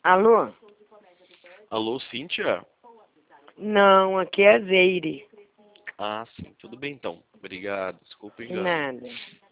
Alô? Alô, Cíntia? Não, aqui é a Zeire. Ah, sim. Tudo bem, então. Obrigado. Desculpa o De engano. nada.